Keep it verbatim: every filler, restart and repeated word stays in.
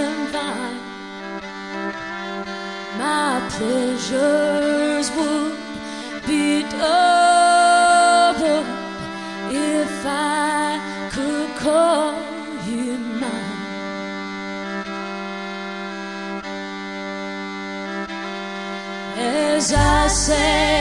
vine. My pleasures would be double if I could call you mine. As I say